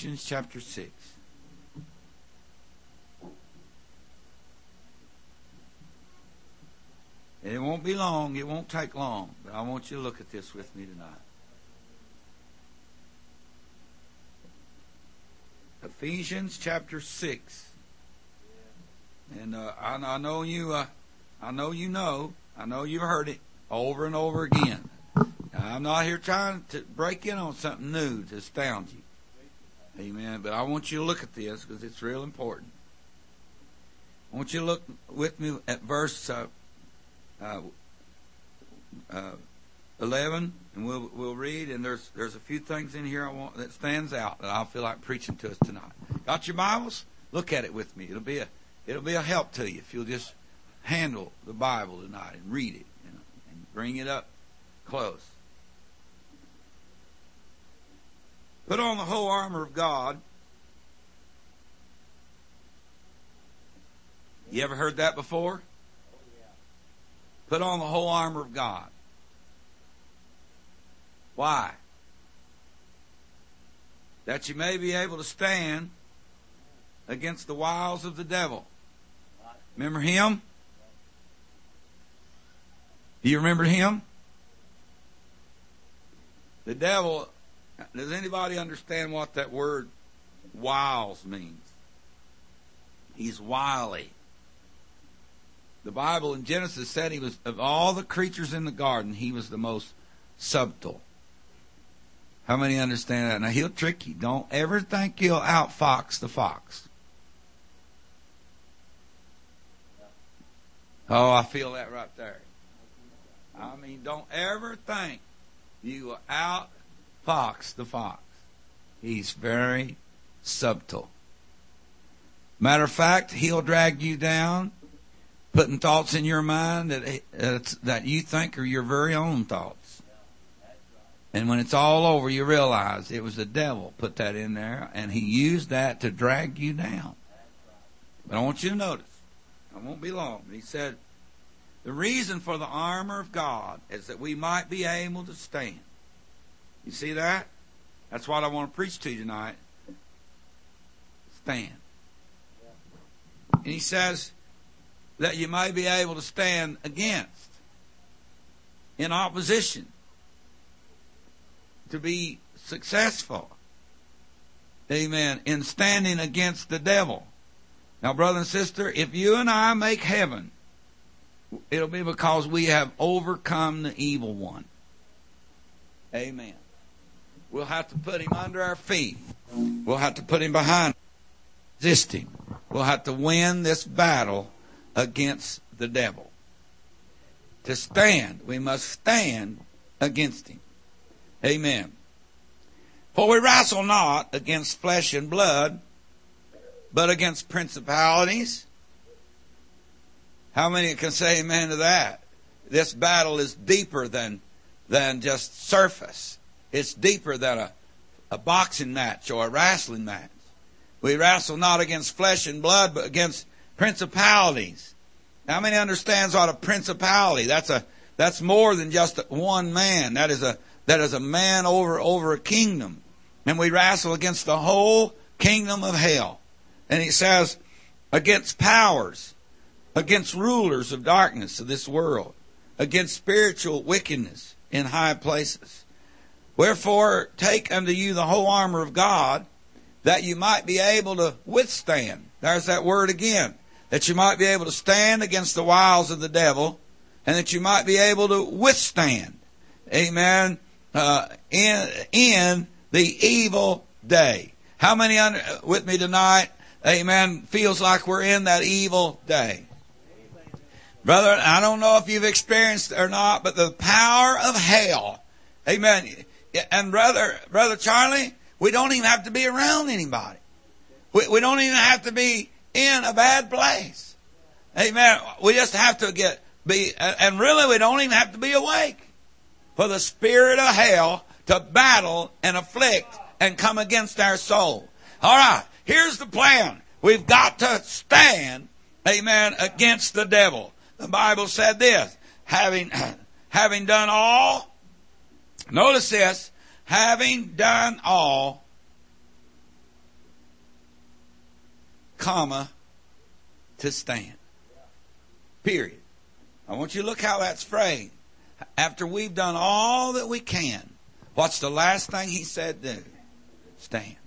Ephesians chapter 6. It won't be long. It won't take long. But I want you to look at this with me tonight. Ephesians chapter 6. And I know you know. I know you've heard it over and over again. Now, I'm not here trying to break in on something new to astound you. Amen. But I want you to look at this because it's real important. I want you to look with me at verse 11, and we'll read. And there's a few things in here that stands out that I feel like preaching to us tonight. Got your Bibles? Look at it with me. It'll be a help to you if you'll just handle the Bible tonight and read it and bring it up close. Put on the whole armor of God. You ever heard that before? Put on the whole armor of God. Why? That you may be able to stand against the wiles of the devil. Remember him? Do you remember him? The devil, does anybody understand what that word wiles means? He's wily. The Bible in Genesis said he was, of all the creatures in the garden, he was the most subtle. How many understand that? Now he'll trick you. Don't ever think he'll outfox the fox. Oh, I feel that right there. I mean, don't ever think you will outfox the fox. He's very subtle. Matter of fact, he'll drag you down, putting thoughts in your mind that you think are your very own thoughts. And when it's all over, you realize it was the devil put that in there, and he used that to drag you down. But I want you to notice, it won't be long, but he said, the reason for the armor of God is that we might be able to stand. You see that? That's what I want to preach to you tonight. Stand. And he says that you might be able to stand against, in opposition, to be successful. Amen. In standing against the devil. Now, brother and sister, if you and I make heaven, it'll be because we have overcome the evil one. Amen. We'll have to put him under our feet. We'll have to put him behind us, resist him. We'll have to win this battle against the devil. To stand, we must stand against him. Amen. For we wrestle not against flesh and blood, but against principalities. How many can say amen to that? This battle is deeper than just surface. It's deeper than a boxing match or a wrestling match. We wrestle not against flesh and blood, but against principalities. How many understands what a principality? That's more than just one man. That is a man over a kingdom. And we wrestle against the whole kingdom of hell. And he says, against powers, against rulers of darkness of this world, against spiritual wickedness in high places. Wherefore, take unto you the whole armor of God, that you might be able to withstand. There's that word again. That you might be able to stand against the wiles of the devil, and that you might be able to withstand. Amen. In the evil day. How many with me tonight, amen, feels like we're in that evil day? Brother, I don't know if you've experienced it or not, but the power of hell, amen. And brother Charlie, we don't even have to be around anybody. We don't even have to be in a bad place. Amen. We just have to and really we don't even have to be awake for the spirit of hell to battle and afflict and come against our soul. All right, here's the plan. We've got to stand, amen, against the devil. The Bible said this, having done all, notice this, having done all comma, to stand. Period. I want you to look how that's phrased. After we've done all that we can, what's the last thing he said do? Stand.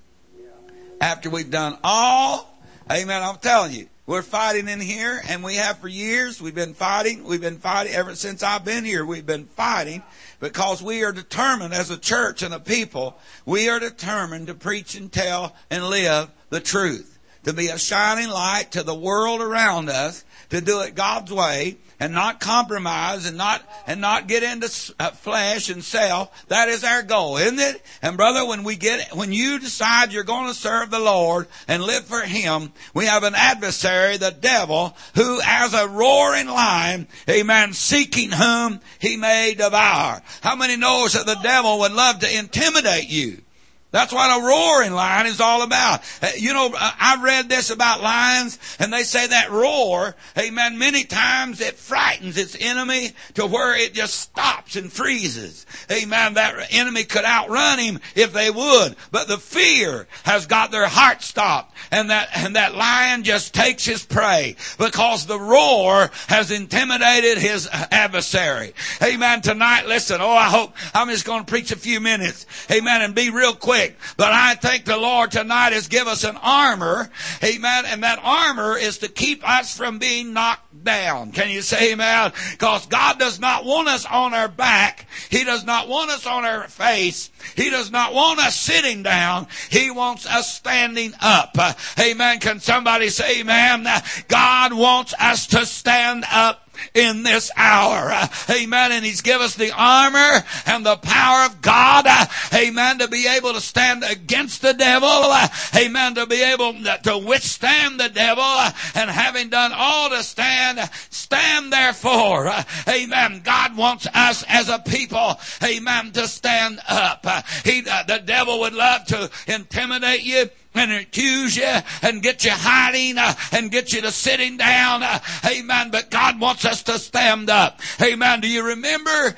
After we've done all, amen, I'm telling you, we're fighting in here, and we have for years. We've been fighting ever since I've been here. We've been fighting because we are determined as a church and a people, we are determined to preach and tell and live the truth. To be a shining light to the world around us, to do it God's way, and not compromise and not get into flesh and self. That is our goal, isn't it? And brother, when you decide you're going to serve the Lord and live for Him, we have an adversary, the devil, who as a roaring lion, amen, seeking whom he may devour. How many knows that the devil would love to intimidate you? That's what a roaring lion is all about. You know, I've read this about lions, and they say that roar, amen, many times it frightens its enemy to where it just stops and freezes. Amen. That enemy could outrun him if they would, but the fear has got their heart stopped, and that lion just takes his prey because the roar has intimidated his adversary. Amen. Tonight, listen, I hope I'm just going to preach a few minutes. Amen. And be real quick. But I think the Lord tonight has given us an armor, amen, and that armor is to keep us from being knocked down. Can you say amen? Because God does not want us on our back. He does not want us on our face. He does not want us sitting down. He wants us standing up. Amen. Can somebody say amen? God wants us to stand up in this hour. Amen. And He's given us the armor and the power of God. Amen. To be able to stand against the devil. Amen. To be able to withstand the devil. And having done all to stand therefore. Amen. God wants us as a people, amen, to stand up. The devil would love to intimidate you and accuse you and get you hiding and get you to sitting down. Amen. But God wants us to stand up. Amen. Do you remember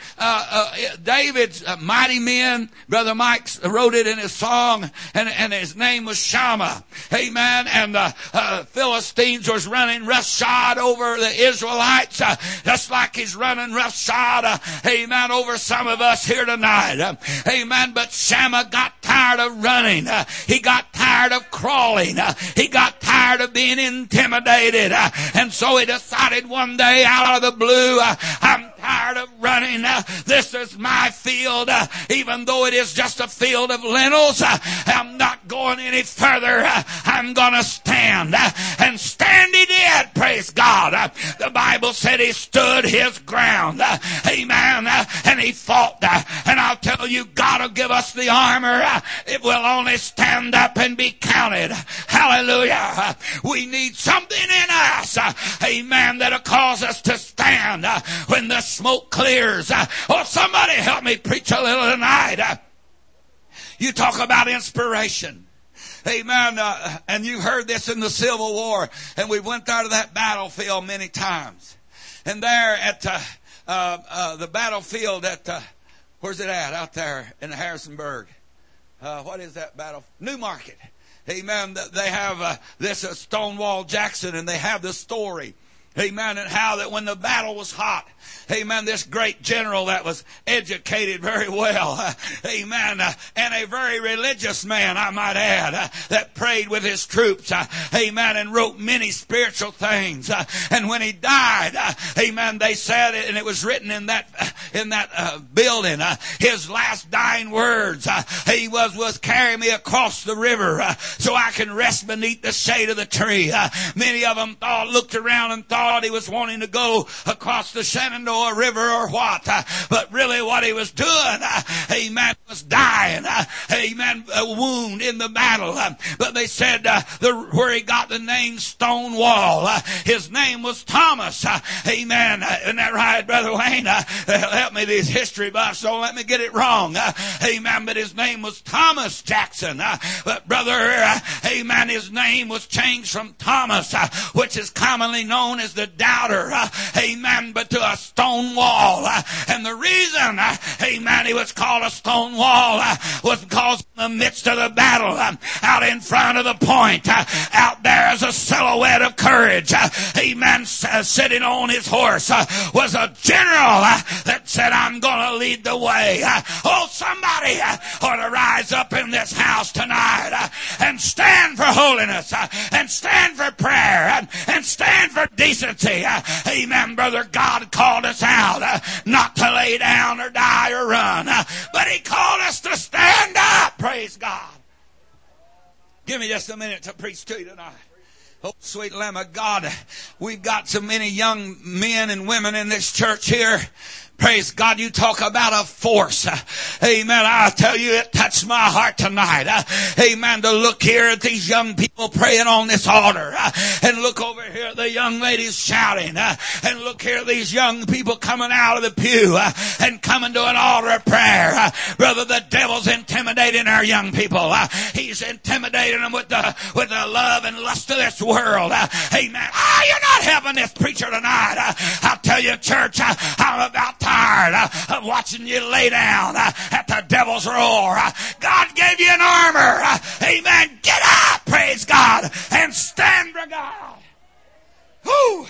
David's mighty men? Brother Mike wrote it in his song, and his name was Shammah. Amen. And the Philistines was running roughshod over the Israelites, just like he's running roughshod, amen, over some of us here tonight. Amen. But Shammah got tired of running. He got tired of crawling. He got tired of being intimidated. And so he decided one day out of the blue, I'm tired of running. This is my field. Even though it is just a field of lentils, I'm not going any further. I'm going to stand. And stand he did, praise God. The Bible said he stood his ground. Amen. And he fought. And I'll tell you, God will give us the armor. It will only stand up and be counted. Hallelujah. We need something in us, amen, that'll cause us to stand when the smoke clears. Oh, somebody help me preach a little tonight. You talk about inspiration. Amen. And you heard this in the Civil War, and we went there to that battlefield many times. And there at the battlefield at, where's it at? Out there in Harrisonburg. What is that battle? Newmarket. Amen. They have this Stonewall Jackson, and they have this story. Amen. And how that when the battle was hot, amen, this great general that was educated very well, amen, and a very religious man, I might add, that prayed with his troops, amen, and wrote many spiritual things. And when he died, amen, they said, and it was written in that building, his last dying words, he was carry me across the river so I can rest beneath the shade of the tree. Many of them looked around and thought he was wanting to go across the Shenandoah River or what. But really what he was doing, amen, was dying. Amen, a wound in the battle. But they said where he got the name Stonewall, his name was Thomas. Amen. Isn't that right, Brother Wayne? Help me, these history buffs, don't let me get it wrong. Amen. But his name was Thomas Jackson. But brother, Amen. His name was changed from Thomas, which is commonly known as the doubter. Amen. But to a stone wall. And the reason, amen, he was called a stone wall was because in the midst of the battle, out in front of the point, out there is a silhouette of courage. Amen. Sitting on his horse was a general that said, I'm going to lead the way. Oh, somebody ought to rise up in this house tonight and stand for holiness and stand for prayer and stand for decency. Amen, brother. God called us out not to lay down or die or run, but he called us to stand up. Praise God. Give me just a minute to preach to you tonight. Oh, sweet Lamb of God, we've got so many young men and women in this church here. Praise God, you talk about a force. Amen. I tell you, it touched my heart tonight. Amen. To look here at these young people praying on this altar. And look over here at the young ladies shouting. And look here at these young people coming out of the pew and coming to an altar of prayer. Brother, the devil's intimidating our young people. He's intimidating them with the love and lust of this world. Amen. You're not helping this preacher tonight. I'll tell you, church, I'm about tired of watching you lay down at the devil's roar. God gave you an armor. Amen. Get up, praise God, and stand for God. Whew.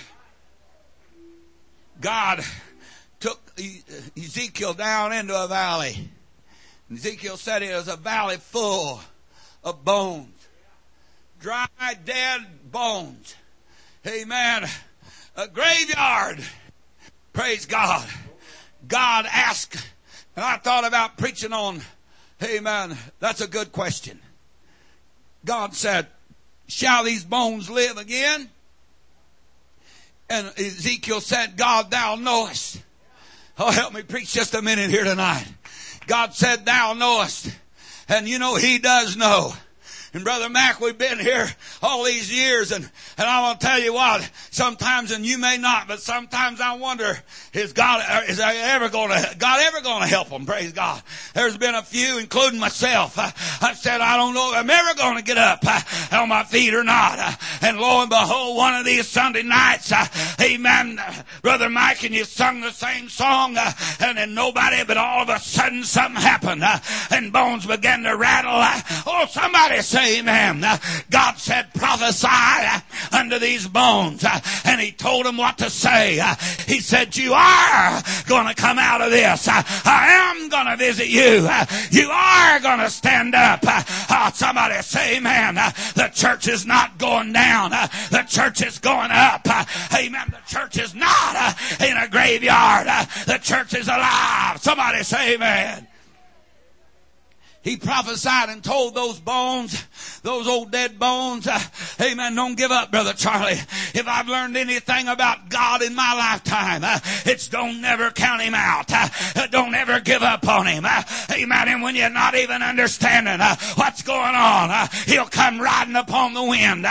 God took Ezekiel down into a valley. Ezekiel said it was a valley full of bones. Dry, dead bones. Amen. A graveyard. Praise God. God asked, and I thought about preaching on, amen, that's a good question. God said, shall these bones live again? And Ezekiel said, God, thou knowest. Oh, help me preach just a minute here tonight. God said, thou knowest. And you know, he does know. And Brother Mac, we've been here all these years, and I want to tell you what, sometimes, and you may not, but sometimes I wonder, God ever going to help them? Praise God. There's been a few, including myself. I said, I don't know if I'm ever going to get up on my feet or not. And lo and behold, one of these Sunday nights, amen, Brother Mike, and you sung the same song, and then nobody, but all of a sudden something happened, and bones began to rattle. Oh, somebody say, amen. God said, prophesy unto these bones. And he told them what to say. He said, you are going to come out of this. I am going to visit you. You are going to stand up. Somebody say, amen. The church is not going down. The church is going up. Amen. The church is not in a graveyard. The church is alive. Somebody say, amen. He prophesied and told those bones, those old dead bones, amen, don't give up, Brother Charlie. If I've learned anything about God in my lifetime, it's don't never count him out. Don't ever give up on him. Amen. And when you're not even understanding what's going on, he'll come riding upon the wind.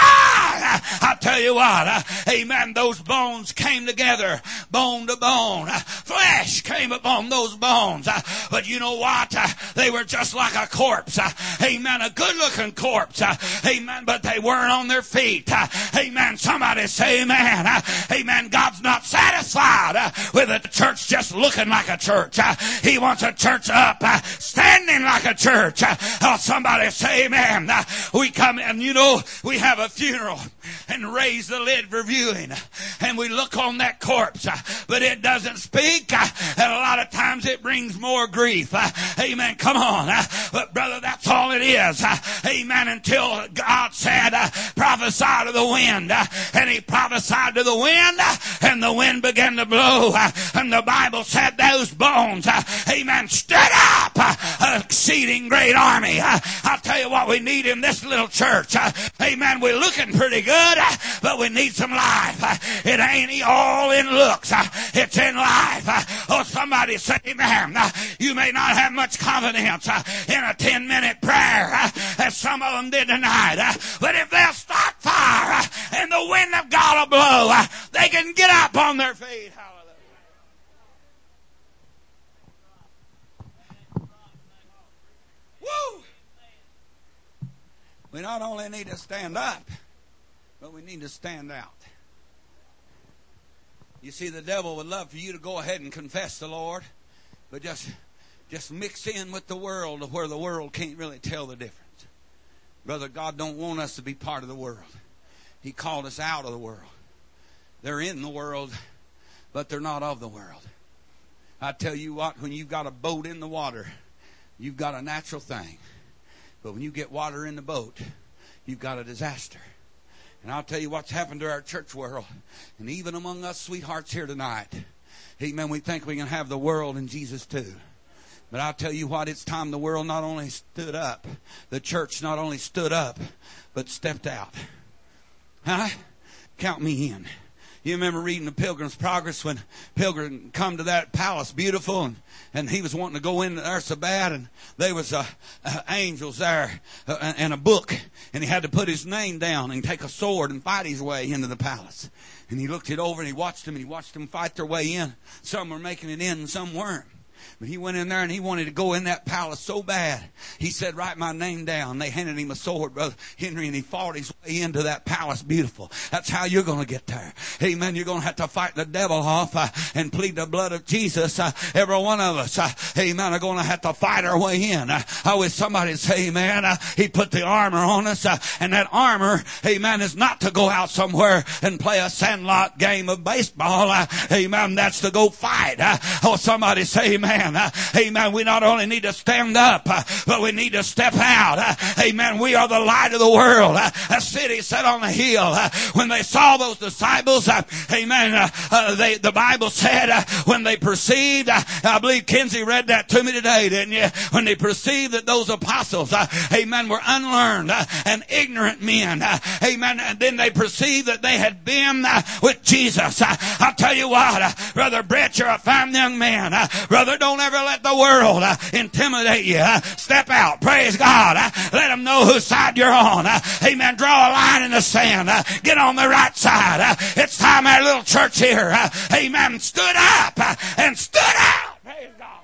I tell you what, amen, those bones came together, bone to bone. Flesh came upon those bones. But you know what? They were just like a corpse. Amen. A good looking corpse. Amen. But they weren't on their feet. Amen. Somebody say amen. Amen. God's not satisfied with a church just looking like a church. He wants a church up, standing like a church. Somebody say amen. We come and you know, we have a funeral and raise the lid for viewing. And we look on that corpse, but it doesn't speak. And a lot of times it brings more grief. Amen. Come on. But brother, that's all it is. Amen. Until God said, prophesy to the wind. And he prophesied to the wind, and the wind began to blow. And the Bible said those bones, amen, stood up, an exceeding great army. I'll tell you what we need in this little church. Amen. We're looking pretty good, but we need some life. It ain't all in looks. It's in life. Oh, somebody say amen. You may not have much confidence in a 10-minute prayer as some of them did tonight. But if they'll start fire and the wind of God will blow, they can get up on their feet. Hallelujah. Woo! We not only need to stand up, but we need to stand out. You see, the devil would love for you to go ahead and confess the Lord, but just mix in with the world to where the world can't really tell the difference. Brother, God don't want us to be part of the world. He called us out of the world. They're in the world, but they're not of the world. I tell you what, when you've got a boat in the water, you've got a natural thing. But when you get water in the boat, you've got a disaster. And I'll tell you what's happened to our church world, and even among us sweethearts here tonight. Amen. We think we can have the world and Jesus too. But I'll tell you what, it's time the world not only stood up, the church not only stood up, but stepped out. Huh? Count me in. You remember reading the Pilgrim's Progress when Pilgrim come to that palace, beautiful, and he was wanting to go in there so bad, and there was angels there and a book, and he had to put his name down and take a sword and fight his way into the palace. And he looked it over and he watched them fight their way in. Some were making it in and some weren't. But he went in there and he wanted to go in that palace so bad. He said, write my name down. They handed him a sword, Brother Henry, and he fought his way into that palace beautiful. That's how you're going to get there. Amen. You're going to have to fight the devil off and plead the blood of Jesus. Every one of us, amen, are going to have to fight our way in. I wish somebody would say, amen, he put the armor on us. And that armor, amen, is not to go out somewhere and play a sandlot game of baseball. Amen. That's to go fight. Oh, somebody say, amen. Amen. We not only need to stand up, but we need to step out. Amen. We are the light of the world. A city set on a hill. When they saw those disciples, amen, the Bible said when they perceived, I believe Kinsey read that to me today, didn't you? When they perceived that those apostles, amen, were unlearned and ignorant men. Amen. And then they perceived that they had been with Jesus. I'll tell you what, Brother Brett, you're a fine young man. Brother, don't ever let the world intimidate you. Step out. Praise God. Let them know whose side you're on. Amen. Draw a line in the sand. Get on the right side. It's time our little church here, amen, stood up and stood out. Praise God.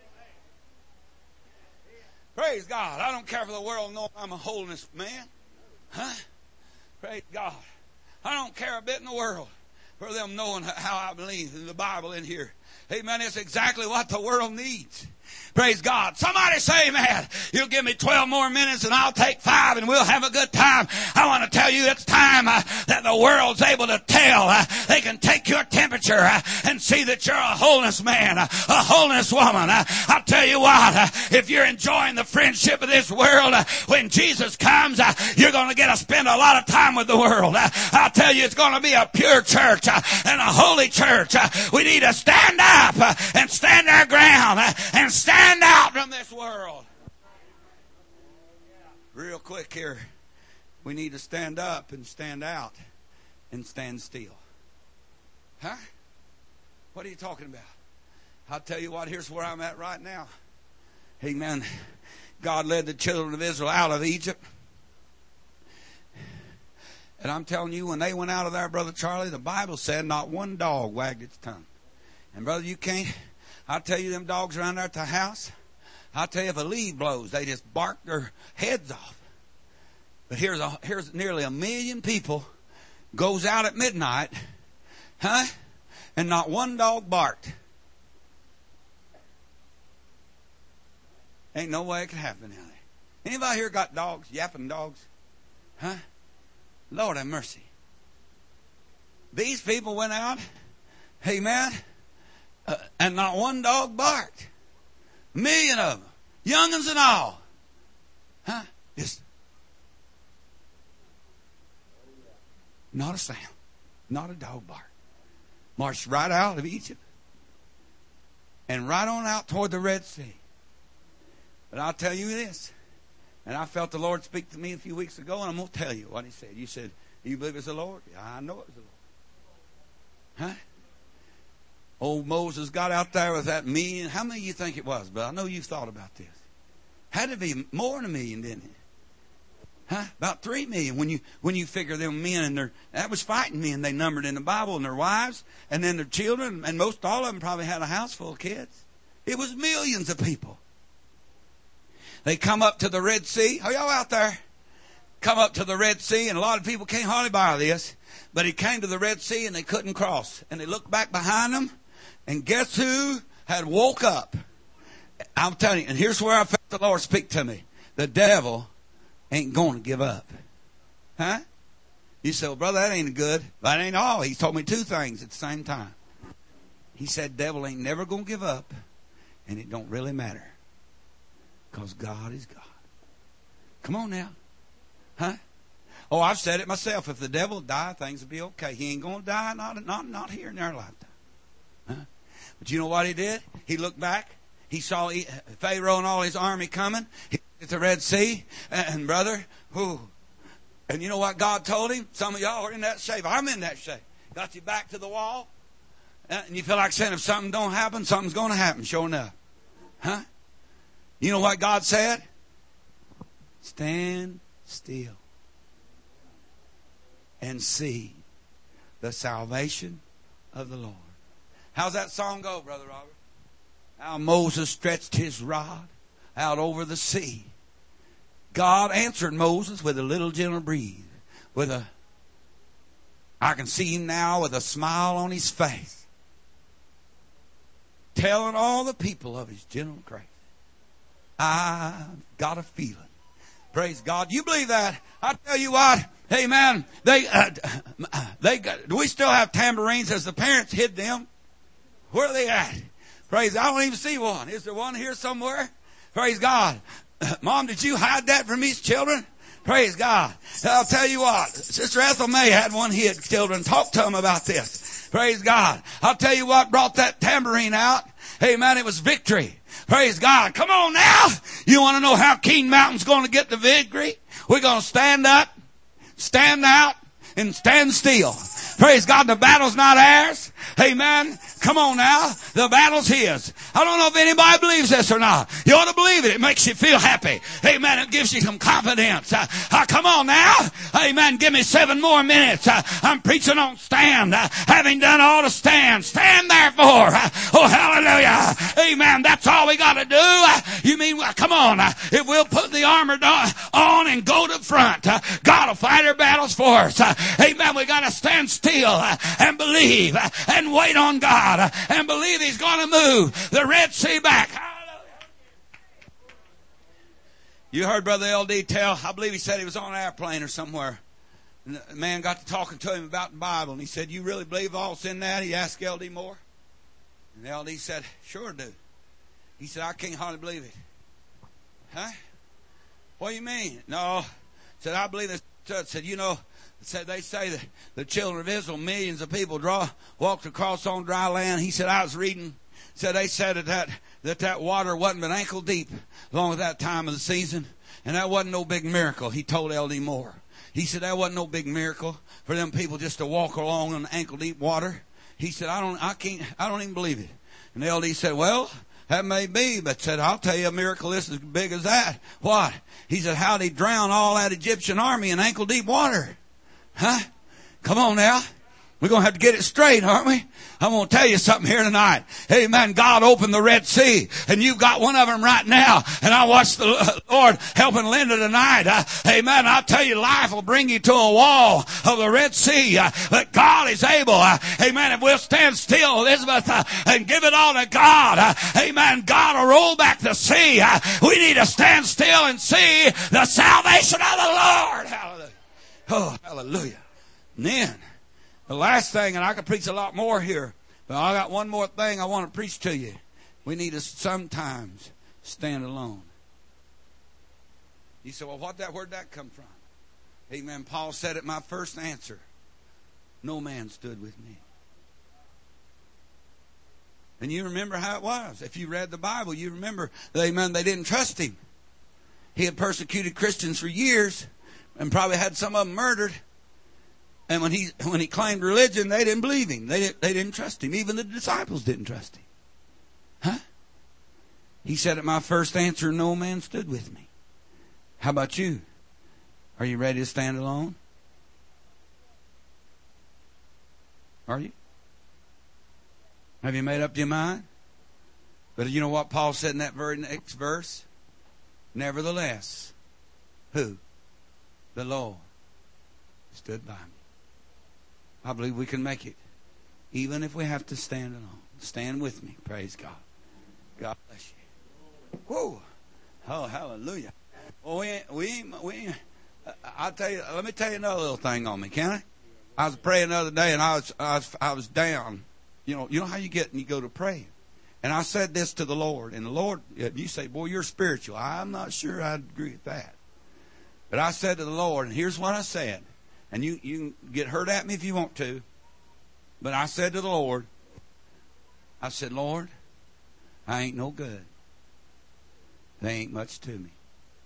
Praise God. I don't care for the world knowing I'm a holiness man. Huh? Praise God. I don't care a bit in the world for them knowing how I believe in the Bible in here. Amen. It's exactly what the world needs. Praise God. Somebody say, man, you'll give me 12 more minutes and I'll take 5 and we'll have a good time. I want to tell you it's time that the world's able to tell. They can take your temperature and see that you're a holiness man, a holiness woman. I'll tell you what, if you're enjoying the friendship of this world, when Jesus comes, you're going to get to spend a lot of time with the world. I'll tell you, it's going to be a pure church and a holy church. We need to stand up and stand our ground and stand out from this world. Real quick here, we need to stand up and stand out and stand still. Huh? What are you talking about? I'll tell you what, here's where I'm at right now. Amen. God led the children of Israel out of Egypt. And I'm telling you, when they went out of there, Brother Charlie, the Bible said not one dog wagged its tongue. And brother, you can't, I'll tell you, them dogs around there at the house, I'll tell you, if a leaf blows, they just bark their heads off. But here's nearly 1 million people goes out at midnight, huh? And not one dog barked. Ain't no way it could happen down there. Anybody here got dogs, yapping dogs? Huh? Lord have mercy. These people went out, amen, and not one dog barked. 1 million of them, young'uns and all. Huh? Just not a sound, not a dog bark. Marched right out of Egypt and right on out toward the Red Sea. But I'll tell you this, and I felt the Lord speak to me a few weeks ago, and I'm going to tell you what He said. You said, you believe it's the Lord? Yeah, I know it was the Lord. Huh? Old Moses got out there with that million. How many of you think it was? But I know you've thought about this. Had to be more than 1 million, didn't it? Huh? About 3 million when you figure them men and that was fighting men they numbered in the Bible, and their wives and then their children, and most all of them probably had a house full of kids. It was millions of people. They come up to the Red Sea. Are y'all out there? come up to the Red Sea, and a lot of people can't hardly buy this, but he came to the Red Sea and they couldn't cross. And they looked back behind them, and guess who had woke up? I'm telling you, and here's where I felt the Lord speak to me. The devil ain't going to give up. Huh? You say, well, brother, that ain't good. That ain't all. He told me two things at the same time. He said, devil ain't never going to give up, and it don't really matter, because God is God. Come on now. Huh? Oh, I've said it myself. If the devil would die, things would be okay. He ain't going to die, not here in our lifetime. Huh? But you know what he did? He looked back. He saw Pharaoh and all his army coming. He looked at the Red Sea. And brother, whew. And you know what God told him? Some of y'all are in that shape. I'm in that shape. Got you back to the wall. And you feel like saying, if something don't happen, something's going to happen, sure enough. Huh? You know what God said? Stand still and see the salvation of the Lord. How's that song go, Brother Robert? How Moses stretched his rod out over the sea. God answered Moses with a little gentle breeze. I can see him now with a smile on his face, telling all the people of his gentle grace. I've got a feeling. Praise God. You believe that? I tell you what. Amen. Do we still have tambourines as the parents hid them? Where are they at? Praise God. I don't even see one. Is there one here somewhere? Praise God. Mom, did you hide that from these children? Praise God. I'll tell you what. Sister Ethel May had one hid children. Talk to them about this. Praise God. I'll tell you what brought that tambourine out. Amen. It was victory. Praise God. Come on now. You want to know how King Mountain's going to get the victory? We're going to stand up, stand out, and stand still. Praise God. The battle's not ours. Amen. Come on now. The battle's his. I don't know if anybody believes this or not. You ought to believe it. It makes you feel happy. Amen. It gives you some confidence. Come on now. Amen. Give me 7 more minutes. I'm preaching on stand. Having done all to stand. Stand therefore. Oh, hallelujah. Amen. That's all we got to do. You mean, come on. If we'll put the armor on and go to front, God will fight our battles for us. Amen. We got to stand still and believe and wait on God and believe He's going to move the Red Sea back. Hallelujah. You heard Brother LD tell, I believe he said he was on an airplane or somewhere. And the man got to talking to him about the Bible, and he said, you really believe all's in that? He asked LD Moore. And LD said, sure do. He said, I can't hardly believe it. Huh? What do you mean? No. Said, I believe this. Said, you know, said they say that the children of Israel, millions of people walked across on dry land. He said, I was reading. Said they said that water wasn't but ankle deep along at that time of the season. And that wasn't no big miracle. He told LD Moore. He said that wasn't no big miracle for them people just to walk along in ankle deep water. He said, I don't even believe it. And LD said, well, that may be, but said, I'll tell you a miracle this as big as that. What? He said, how'd he drown all that Egyptian army in ankle deep water? Huh? Come on now. We're going to have to get it straight, aren't we? I'm going to tell you something here tonight. Amen. God opened the Red Sea, and you've got one of them right now. And I watched the Lord helping Linda tonight. Amen. I'll tell you, life will bring you to a wall of the Red Sea. But God is able. Amen. If we'll stand still, Elizabeth, and give it all to God. Amen. God will roll back the sea. We need to stand still and see the salvation of the Lord. Hallelujah. Oh, hallelujah. And then, the last thing, and I could preach a lot more here, but I got one more thing I want to preach to you. We need to sometimes stand alone. You say, well, where'd that come from? Amen. Paul said it, my first answer. No man stood with me. And you remember how it was. If you read the Bible, you remember, amen, they didn't trust him. He had persecuted Christians for years and probably had some of them murdered. And when he claimed religion, they didn't believe him. They didn't trust him. Even the disciples didn't trust him. Huh? He said at my first answer, no man stood with me. How about you? Are you ready to stand alone? Are you? Have you made up your mind? But you know what Paul said in that very next verse? Nevertheless, who? the Lord stood by me. I believe we can make it, even if we have to stand alone. Stand with me. Praise God. God bless you. Whoa. Oh, hallelujah. Well, I'll tell you. Let me tell you another little thing on me, can I? I was praying the other day, and I was down. You know how you get and you go to pray. And I said this to the Lord, and the Lord, you say, boy, you're spiritual. I'm not sure I'd agree with that. But I said to the Lord, and here's what I said. And you can get hurt at me if you want to. But I said to the Lord, I said, Lord, I ain't no good. There ain't much to me.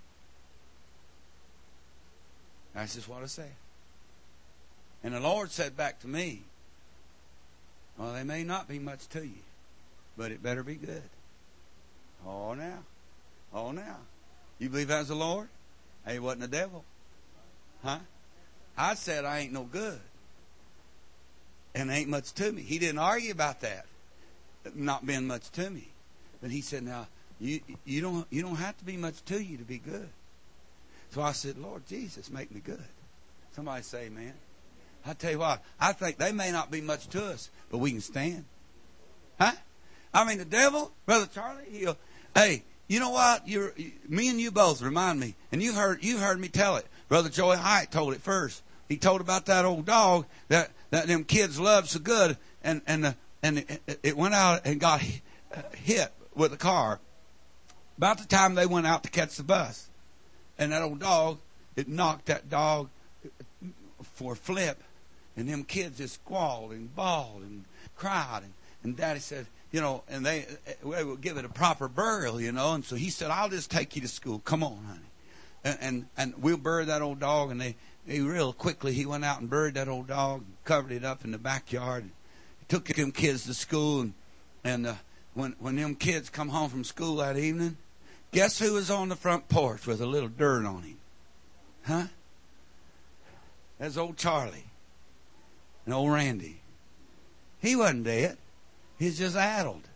That's just what I said. And the Lord said back to me, well, there may not be much to you, but it better be good. Oh, now. Oh, now. You believe that's the Lord? Hey, it wasn't the devil. Huh? I said I ain't no good. And there ain't much to me. He didn't argue about that. Not being much to me. But he said, now, you don't have to be much to you to be good. So I said, Lord Jesus, make me good. Somebody say amen. I tell you what, I think they may not be much to us, but we can stand. Huh? I mean, the devil, Brother Charlie, hey, you know what? Me and you both remind me, and you've heard me tell it. Brother Joey Hyatt told it first. He told about that old dog that them kids loved so good, and it went out and got hit with a car about the time they went out to catch the bus. And that old dog, it knocked that dog for a flip. And them kids just squalled and bawled and cried. And Daddy said, and they would give it a proper burial, And so he said, I'll just take you to school. Come on, honey. And we'll bury that old dog. And they real quickly, he went out and buried that old dog, and covered it up in the backyard. He took them kids to school. And when them kids come home from school that evening, guess who was on the front porch with a little dirt on him? Huh? That's old Charlie. And old Randy. He wasn't dead. He's just addled.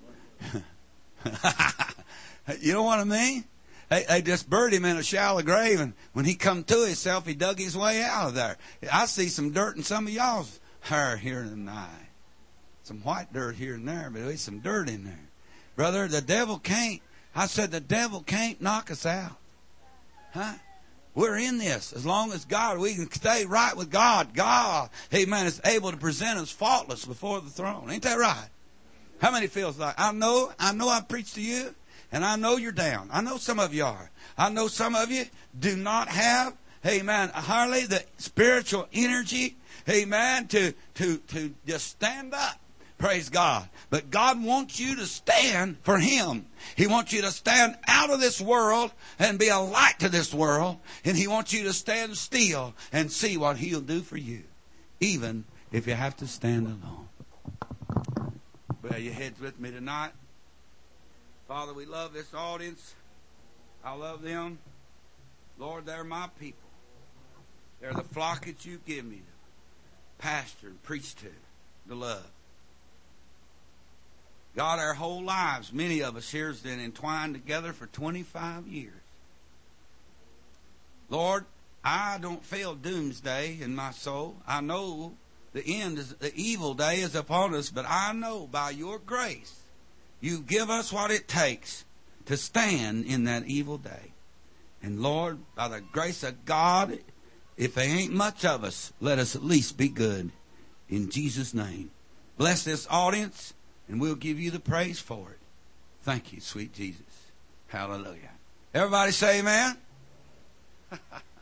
You know what I mean? They just buried him in a shallow grave, and when he come to himself, he dug his way out of there. I see some dirt in some of y'all's hair here and there. Some white dirt here and there, but there's some dirt in there. Brother, the devil can't knock us out. Huh? We're in this. As long as God, we can stay right with God. God, amen, is able to present us faultless before the throne. Ain't that right? How many feels like, I know I preached to you, and I know you're down. I know some of you are. I know some of you do not have, amen, hardly the spiritual energy, amen, to just stand up. Praise God. But God wants you to stand for Him. He wants you to stand out of this world and be a light to this world. And He wants you to stand still and see what He'll do for you, even if you have to stand alone. Bow your heads with me tonight. Father, we love this audience. I love them. Lord, they're my people. They're the flock that you give me to pastor and preach to love. God, our whole lives, many of us here have been entwined together for 25 years. Lord, I don't feel doomsday in my soul. I know the evil day is upon us, but I know by your grace, you give us what it takes to stand in that evil day. And Lord, by the grace of God, if there ain't much of us, let us at least be good. In Jesus' name. Bless this audience. And we'll give you the praise for it. Thank you, sweet Jesus. Hallelujah. Everybody say amen.